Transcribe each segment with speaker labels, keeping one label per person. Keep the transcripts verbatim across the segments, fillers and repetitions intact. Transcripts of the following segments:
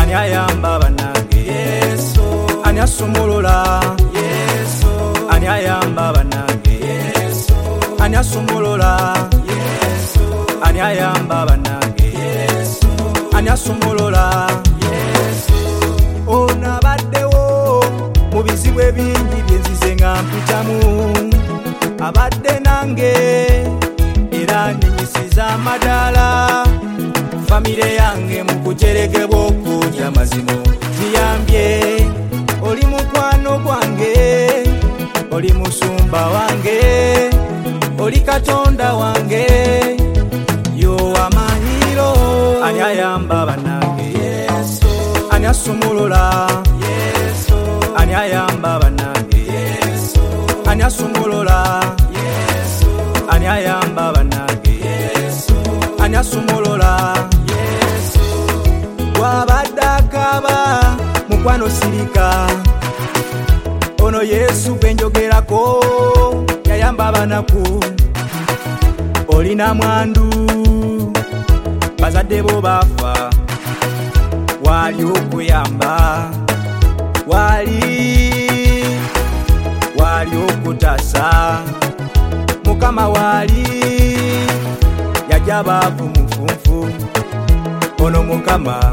Speaker 1: ani ayamba banange Yesu, ani asumulula Yesu, ani ayamba banange Yesu, ani asumulula Yesu, ani ayamba banange Yesu, ani asumulula Yesu. Ona baddewo mu bizibu ebingi byenzize nga mpitamu, abadde nange era nnyisiza amadala, famire yange mu kuterekebwa okulya mazino ziyambye. Oli mukwano gwange, oli musumba wange, oli katonda wange, yo amanyiro. Ani ayamba banange Yesu, ani asumulula Yesu, ani ayamba banange Yesu, ani asumulula Yesu, ani ayamba banange Yesu, ani asumulula Yesu. Wabadde akaba mukwano sirika, ono Yesu gwe njogerako yayamba abanaku. Olina mwandu bazadde bo bafa, wali okuyamba, wali wali okutasa, Mukama wali yajja baavu mufunfu. Ono Mukama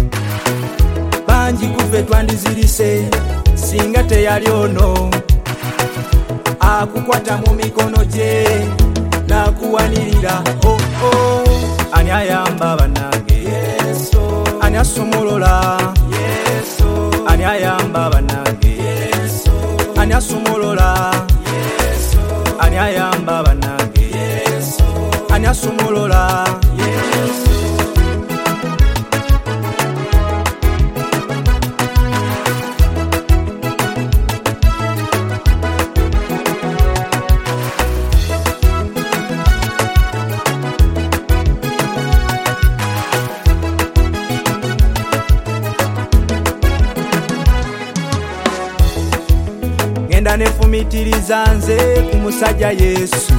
Speaker 1: bangi kufe twandizirise singa teyali ono, akukwata mu mikono gye nakuwanirira. Oh, oh. Ani ayamba banange Yesu, ani asumulula Yesu, ani ayamba banange Yesu, ani asumulula Yesu, ani ayamba banange Yesu, ani asumulula Yesu. Ngenda nefumitiriza nze ku musajja Yesu,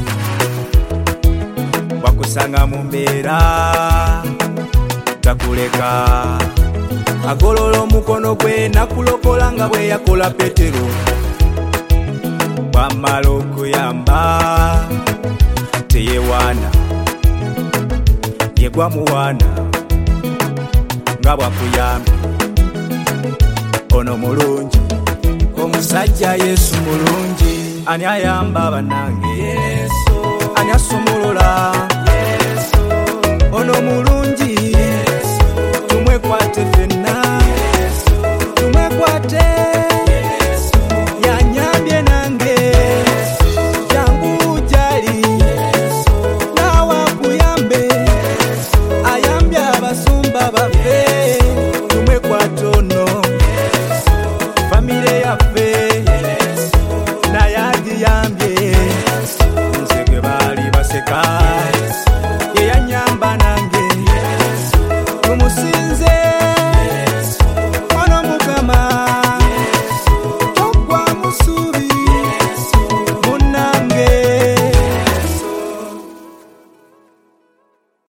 Speaker 1: wakusanga mu mbeera takuleka, agolola omukono gwe nakulokola nga bwe yakola Petero. Wamala okuyamba teyewaana, yegwa muwaana nga bwakuyambye. Ono mulungi omusajja Yesu mulungi, ani ayamba banange Yesu, ani asumulula Yesu, ono mulungi.